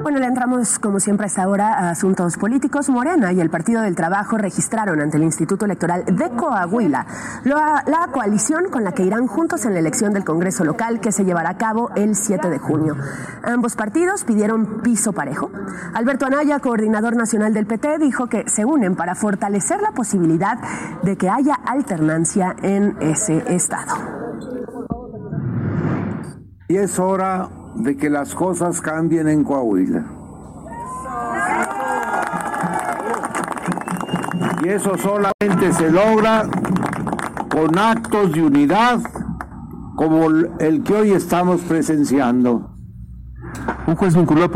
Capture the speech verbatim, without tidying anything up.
Bueno, le entramos, como siempre, a esta hora a asuntos políticos. Morena y el Partido del Trabajo registraron ante el Instituto Electoral de Coahuila la, la coalición con la que irán juntos en la elección del Congreso local que se llevará a cabo el siete de junio. Ambos partidos pidieron piso parejo. Alberto Anaya, coordinador nacional del P T, dijo que se unen para fortalecer la posibilidad de que haya alternancia en ese estado. Y es hora de que las cosas cambien en Coahuila. Y eso solamente se logra con actos de unidad como el que hoy estamos presenciando. Un juez vinculó